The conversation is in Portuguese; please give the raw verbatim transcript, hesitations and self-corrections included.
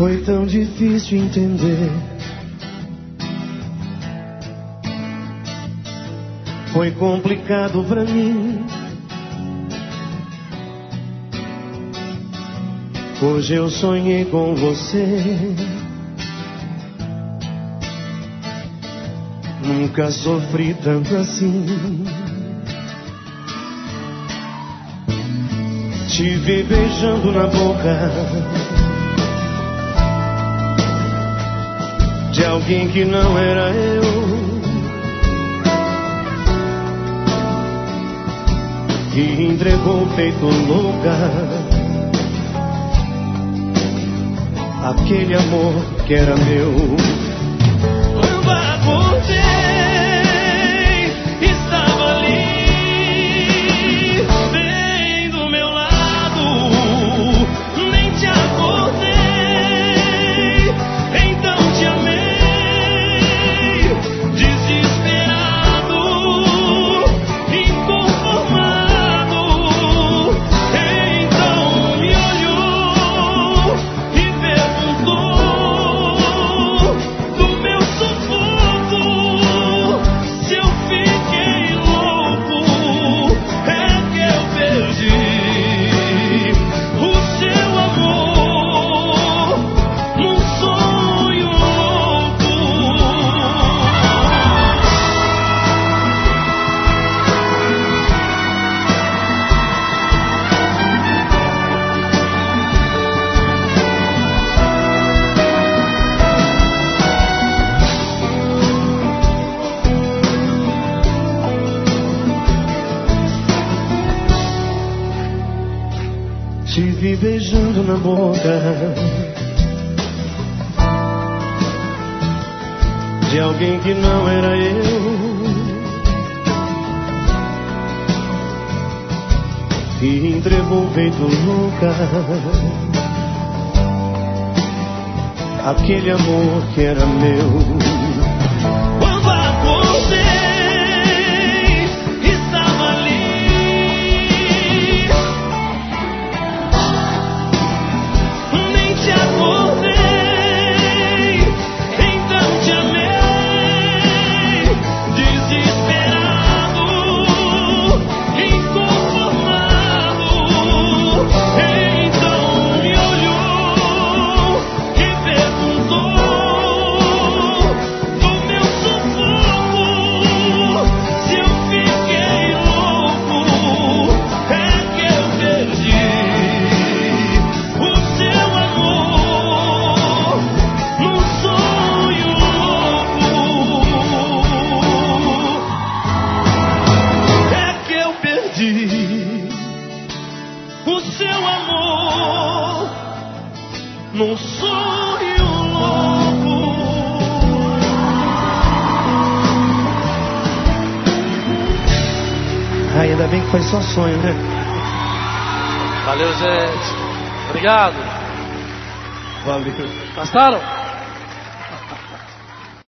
Foi tão difícil entender. Foi complicado pra mim. Hoje eu sonhei com você. Nunca sofri tanto assim. Te vi beijando na boca de alguém que não era eu. E entregou feito louca aquele amor que era meu. Quando acordei, estava ali, bem do meu lado. Nem te acordei, então te amei, desesperado, inconformado. Então me olhou e perguntou do meu sufoco, se eu fiquei louco. É que eu perdi o seu amor num sonho louco. Te vi beijando na boca de alguém que não era eu. E entregou feito louca aquele amor que era meu. Quando acordei, estava ali, nem te acordei, então te amei, desesperado, inconformado. Então me olhou e perguntou do meu sufoco, se eu fiquei louco. É que eu perdi o seu amor num sonho louco. É que eu perdi o seu amor num sonho louco. Ai, ainda bem que foi só sonho, né? Valeu, gente. Obrigado. Valeu. Gostaram?